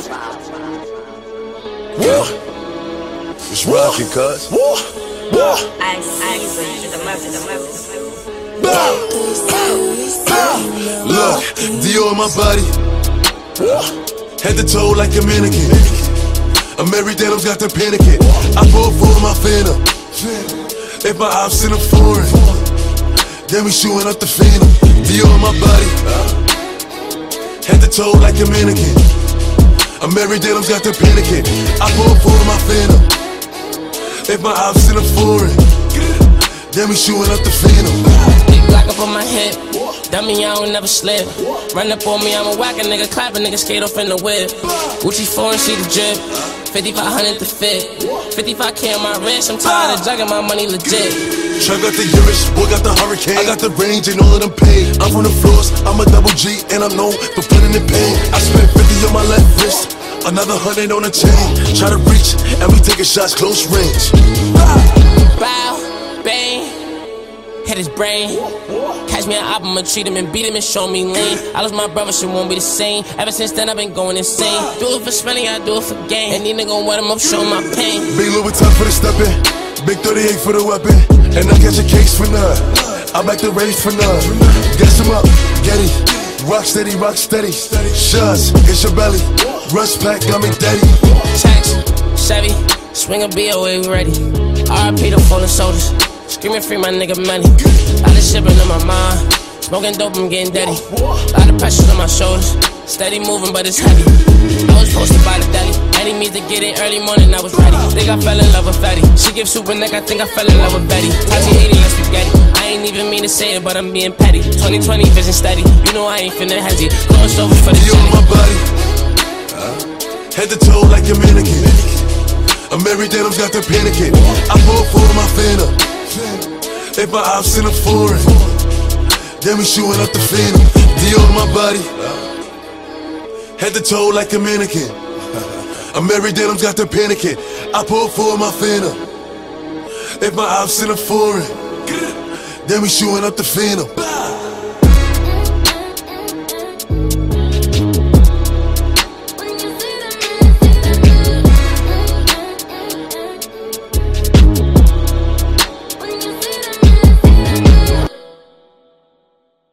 Woo! It's rockin', cuz. Woo! Woo! Look, Dior on my body. Head to toe like a mannequin. Mary Daniels got the panicking. I pull for my phantom. If my ops in a foreign, then we shooting up the phantom. Dior on my body. Head to toe like a mannequin. Mary Daniels got the panicking. I pull for my phantom. If my ops in a foreign, then we shooting up the phantom. Big block up on my hip. Dummy, I don't never slip. Run up on me, I'ma whack a nigga, clap a nigga, skate off in the whip. Gucci foreign, see the drip. 5,500 to fit. 55K on my wrist, I'm tired of jugging my money legit. Trap got the Urus, boy got the hurricane. I got the range and all of them paid. I'm from the floors, I'm a double G, and I'm known for putting in pain. I spent 50 on my left wrist, another 100 on the chain. Try to reach, and we taking shots close range. Bow, bang, hit his brain. Catch me an album, I'ma treat him and beat him and show me lean. I lost my brother, shit won't be the same. Ever since then, I've been going insane. Do it for spending, I do it for gain. And these niggas gon' wet him up, show my pain. Big Louis Vuitton for the steppin', big 38 for the weapon. And I catch a case for none, I back the race for none. Gas him up, Getty, rock steady, shots, it's your belly. Rush pack, got me daddy. Tax, Chevy, swing a BOA, we ready. RIP the fallen soldiers, screaming free my nigga money. Lot of shipping in my mind, smoking dope, I'm getting dirty. Lot of pressure on my shoulders, steady moving but it's heavy. I was posted by the deli, any means to get it early morning, I was ready. Think I fell in love with Fetty, she gives super neck, I think I fell in love with Betty. Tati 80 like spaghetti, I ain't even mean to say it but I'm being petty. 2020 vision steady, you know I ain't finna hesitate. Crossovers for the Dior on my body, head to toe like a mannequin. Mary Daniels got the panicking. I pull for my phantom. If my ops in a foreign, then we shooting up the phantom. Dior on my body, head to toe like a mannequin. Mary Daniels got the panicking. I pull for my phantom. If my ops in a foreign, then we shooting up the phantom.